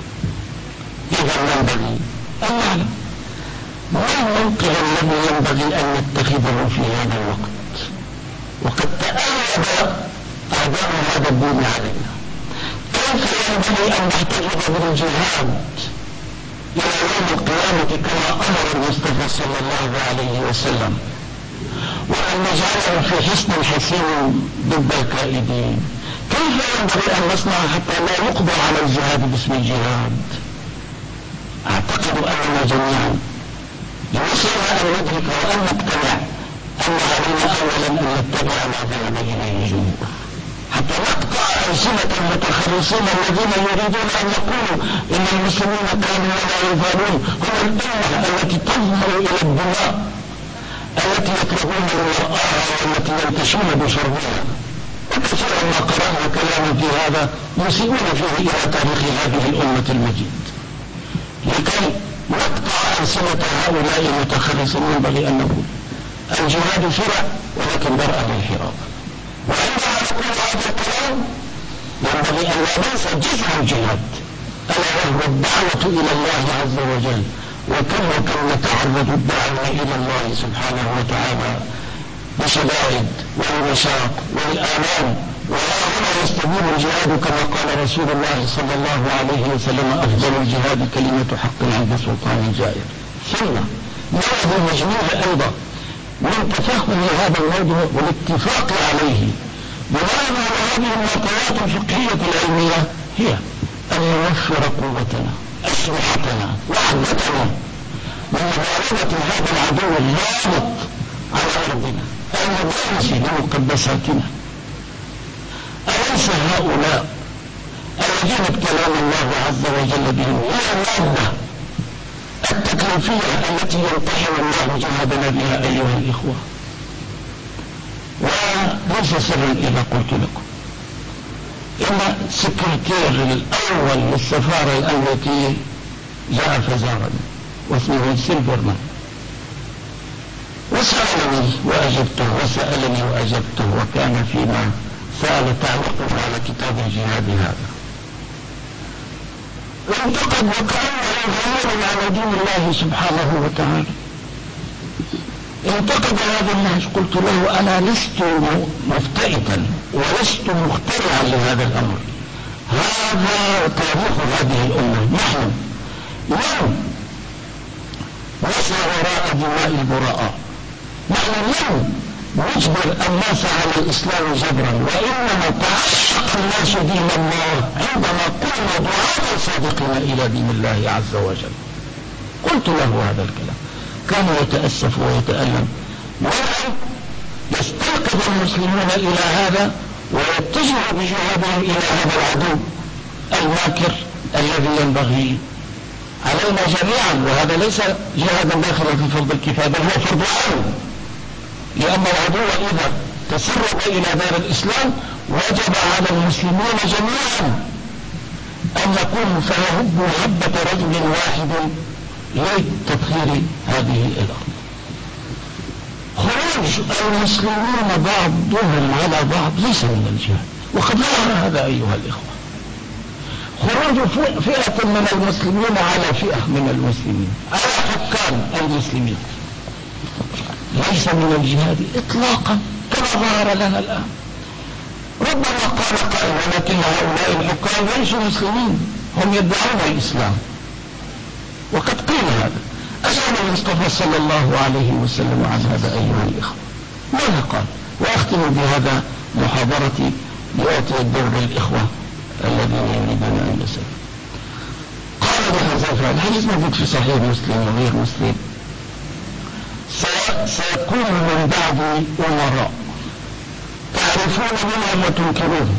إذا ينبغي أن نعلم ما الموقع الذي ينبغي أن نتخذه في هذا الوقت. وقد تأيد أعداء هذا الدين علينا. كيف ينبغي أن نحتفظ بالجهاد إلى يوم القيامة كما أمر المصطفى صلى الله عليه وسلم، وأن نجعله في حصن حصين ضد الكائدين؟ كيف ينبغي أن نصنع حتى لا يقضى على الجهاد باسم الجهاد؟ أعتقد أننا جميعا يوصلنا أن ندرك وأن نقتنع أن علينا أولا أن نتبع ما ذهب إليه الجمهور حتى نقطع ألسنة المتخلصين الذين يريدون أن يقولوا إن المسلمين كانوا ولا يزالون هم الأمة التي تظهر إلى الدماء التي يكرهون المرآة والتي ينتشون بشربها. وكثيرا ما قرأنا كلاما في هذا يسيئون فيه إلى تاريخ هذه الأمة المجيد. لكي نقطع ألسنة هؤلاء المتخلصين ينبغي أن نقول الجهاد شرع ولكن درءا للحراب. وعندما نقول هذا الكلام ينبغي أن لا ننسى جزء الجهاد ألا وهو الدعوة إلى الله عز وجل. وكم وكم نتعرض الدعوة إلى الله سبحانه وتعالى بشدائد والمشاق والآلام، وها هنا يستمر الجهاد كما قال رسول الله صلى الله عليه وسلم أفضل الجهاد كلمة حق عند سلطان جائر. ثم موضوع مجموع أيضا من تفهم هذا الموضوع والاتفاق عليه بمعنى هذه المعطيات الفقهية العلمية هي أن نوفر قوتنا أسلحتنا وحدتنا من مبارزة هذا العدو اللامط على أرضنا المدرس لمقدساتنا. أليس هؤلاء الذين ابتلانا الله عز وجل بهم هي المادة التكليفية التي يمتحن الله جهادنا بها أيها الإخوة؟ وليس سرا إذا قلت لكم إن السكرتير الأول للسفارة الأمريكية جاء فزارني واسمه سيلفرمان وسألني وأجبته وسألني وأجبته، وكان فيما سأل تعليقه على كتاب الجهاد هذا. انتقد وكأنه يغير على دين الله سبحانه وتعالى. انتقد هذا النهج. قلت له أنا لست مفتئتا ولست مخترعا لهذا الأمر. هذا تاريخ هذه الأمة. نحن لم نسعى وراء دماء البراء. نحن لم نجبر الناس على الإسلام جبرا، وإنما تعشق الناس دين الله عندما كنا دعاة صادقين إلى دين الله عز وجل. قلت له هذا الكلام. كان يتأسف ويتألم. ولكن يستيقظ المسلمون إلى هذا ويتجه بجهادهم إلى هذا العدو الماكر الذي ينبغي علينا جميعا. وهذا ليس جهادا داخلا في فرض الكفاية بل هو فرض عين، لأن العدو إذا تسرب إلى دار الإسلام وجب على المسلمين جميعا أن يكونوا فيهبوا هبة رجل واحد لتطهير هذه الأرض. خروج المسلمين بعضهم على بعض ليس من الجهاد، وقد لا هذا أيها الإخوة. خروج فئة من المسلمين على فئة من المسلمين على حكام المسلمين ليس من الجهاد إطلاقا كما ظهر لنا الآن. ربما قال قائل ولكن هؤلاء الحكام ليسوا مسلمين، هم يدعون الإسلام. وقد قيل هذا. أجل قال المصطفى صلى الله عليه وسلم عن هذا أيها الإخوة؟ ماذا قال؟ وأختم بهذا محاضرتي لأعطي الدور للإخوة الذين يريدون أن يسألوا. قال بهذا الحديث موجود في صحيح مسلم وغير مسلم: سيكون من بعد أمراء تعرفون منهم وتنكرون،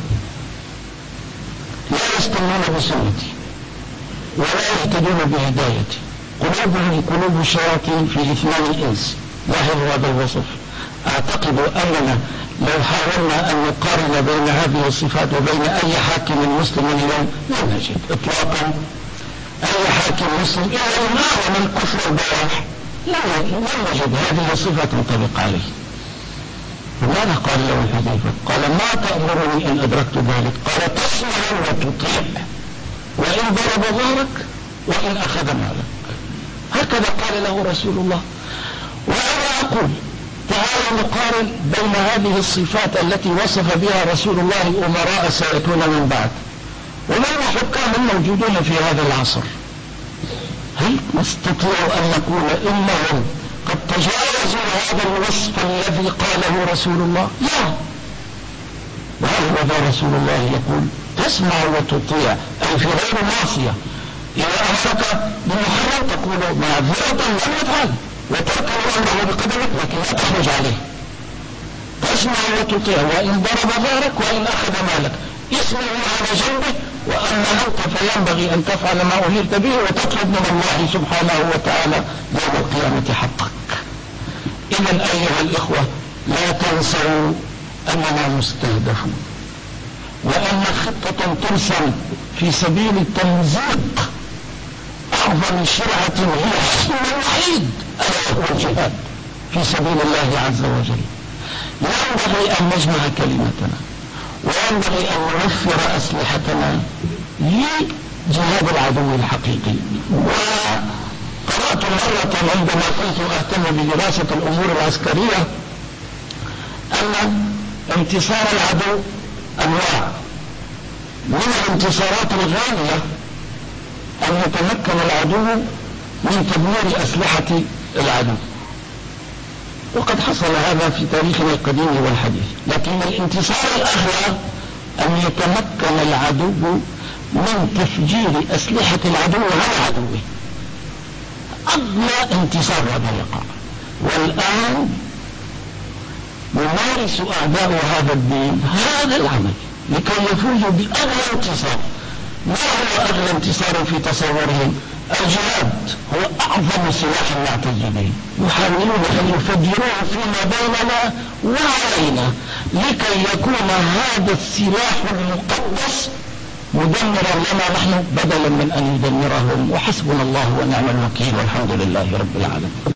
لا يستنون بسنتي ولا يهتدون بهدايتي، قلوبهم قلوب الشياطين في إثمان الإنس. لاحظوا هذا الوصف. أعتقد أننا لو حاولنا أن نقارن بين هذه الصفات وبين أي حاكم مسلم اليوم لا نجد إطلاقا أي حاكم مسلم إلا ما من كفر البواح لا نجد هذه الصفة تنطبق عليه. وماذا قال له الحذيفة؟ قال: ما تأمرني إن أدركت ذلك؟ قال: تسمع وتطيع، وإن ضرب ظهرك وإن أخذ مالك. هكذا قال له رسول الله. وأنا أقول تعالوا نقارن بين هذه الصفات التي وصف بها رسول الله أمراء سيأتون من بعد وبين الحكام الموجودون في هذا العصر. هل نستطيع أن نقول إنهم قد تجاوزوا هذا الوصف الذي قاله رسول الله؟ لا. وهذا رسول الله يقول: تسمع وتطيع، أي في غير معصية. إذا أمسك بمحرم تقول معذرة لم يفعل وترك أمره بقدرك، لكن لا تخرج عليه. تسمع وتطيع، وإن ضرب ظهرك وإن أخذ مالك. اسمع على جنبه، وأما أنت فينبغي أن تفعل ما أمرت به وتطلب من الله سبحانه وتعالى يوم القيامة حقك. إذن أيها الإخوة، لا تنسوا أننا مستهدفون، وأن خطة ترسم في سبيل التمزيق أعظم شرعة هي الحل الوحيد ألا هو الجهاد في سبيل الله عز وجل. ينبغي أن نجمع كلمتنا، وينبغي أن نوفر أسلحتنا لجهاد العدو الحقيقي. وقرأت مرة عندما كنت أهتم بدراسة الأمور العسكرية أن انتصار العدو أنواع. من الانتصارات الغالية أن يتمكن العدو من تدمير أسلحة العدو، وقد حصل هذا في تاريخنا القديم والحديث. لكن الانتصار الأغلى أن يتمكن العدو من تفجير أسلحة العدو على عدوه. أغلى انتصار هذا يقع، والآن يمارس أعداء هذا الدين هذا العمل لكي يفوزوا بأغلى انتصار. ما هو أغلى انتصار في تصورهم؟ الجهاد هو أعظم سلاح نعتز به. يحاولون أن يفجروه فيما بيننا وعلينا لكي يكون هذا السلاح المقدس مدمرا لنا نحن بدلا من أن يدمرهم. وحسبنا الله ونعم الوكيل، والحمد لله رب العالمين.